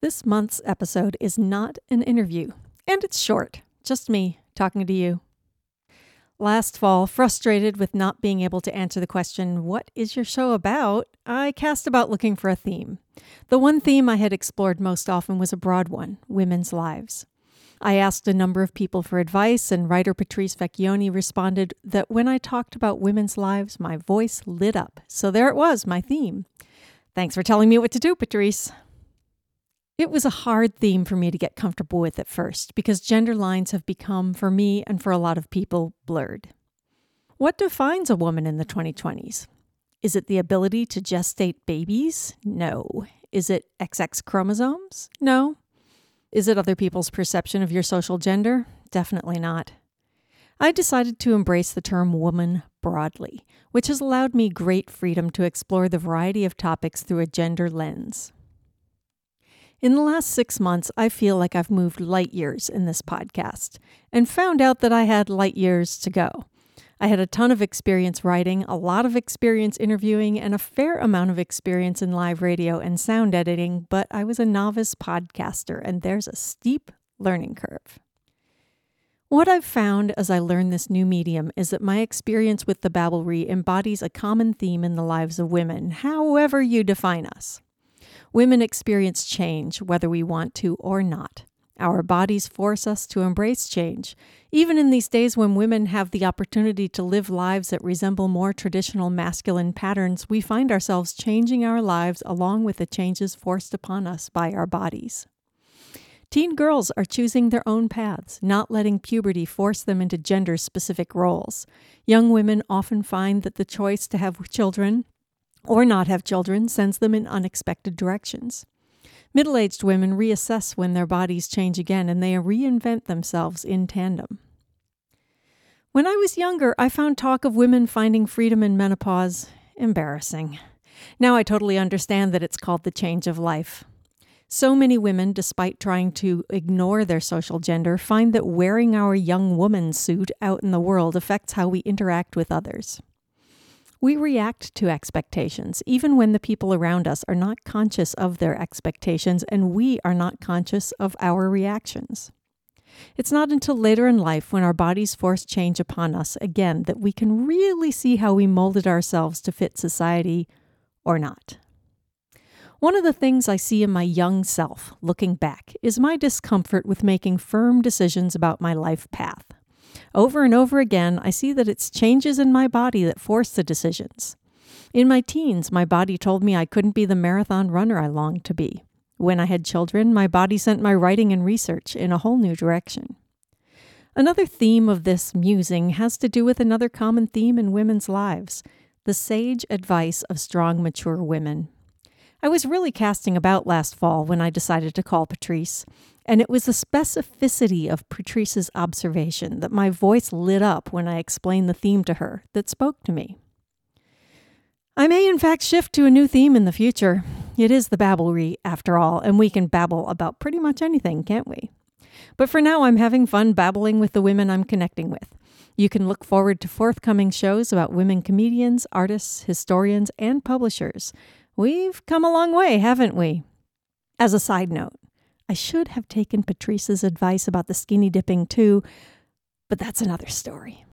This month's episode is not an interview, and it's short, just me talking to you. Last fall, frustrated with not being able to answer the question, "What is your show about?" I cast about looking for a theme. The one theme I had explored most often was a broad one, women's lives. I asked a number of people for advice, and writer Patrice Vecchione responded that when I talked about women's lives, my voice lit up. So there it was, my theme. Thanks for telling me what to do, Patrice. It was a hard theme for me to get comfortable with at first because gender lines have become, for me and for a lot of people, blurred. What defines a woman in the 2020s? Is it the ability to gestate babies? No. Is it XX chromosomes? No. Is it other people's perception of your social gender? Definitely not. I decided to embrace the term woman broadly, which has allowed me great freedom to explore the variety of topics through a gender lens. In the last 6 months, I feel like I've moved light years in this podcast and found out that I had light years to go. I had a ton of experience writing, a lot of experience interviewing, and a fair amount of experience in live radio and sound editing, but I was a novice podcaster, and there's a steep learning curve. What I've found as I learn this new medium is that my experience with the Babblery embodies a common theme in the lives of women, however you define us. Women experience change, whether we want to or not. Our bodies force us to embrace change. Even in these days when women have the opportunity to live lives that resemble more traditional masculine patterns, we find ourselves changing our lives along with the changes forced upon us by our bodies. Teen girls are choosing their own paths, not letting puberty force them into gender-specific roles. Young women often find that the choice to have children or not have children sends them in unexpected directions. Middle-aged women reassess when their bodies change again, and they reinvent themselves in tandem. When I was younger, I found talk of women finding freedom in menopause embarrassing. Now I totally understand that it's called the change of life. So many women, despite trying to ignore their social gender, find that wearing our young woman suit out in the world affects how we interact with others. We react to expectations, even when the people around us are not conscious of their expectations and we are not conscious of our reactions. It's not until later in life, when our bodies force change upon us again, that we can really see how we molded ourselves to fit society or not. One of the things I see in my young self, looking back, is my discomfort with making firm decisions about my life path. Over and over again, I see that it's changes in my body that force the decisions. In my teens, my body told me I couldn't be the marathon runner I longed to be. When I had children, my body sent my writing and research in a whole new direction. Another theme of this musing has to do with another common theme in women's lives, the sage advice of strong, mature women. I was really casting about last fall when I decided to call Patrice, and it was the specificity of Patrice's observation that my voice lit up when I explained the theme to her that spoke to me. I may in fact shift to a new theme in the future. It is the Babblery, after all, and we can babble about pretty much anything, can't we? But for now, I'm having fun babbling with the women I'm connecting with. You can look forward to forthcoming shows about women comedians, artists, historians, and publishers. We've come a long way, haven't we? As a side note, I should have taken Patrice's advice about the skinny dipping too, but that's another story.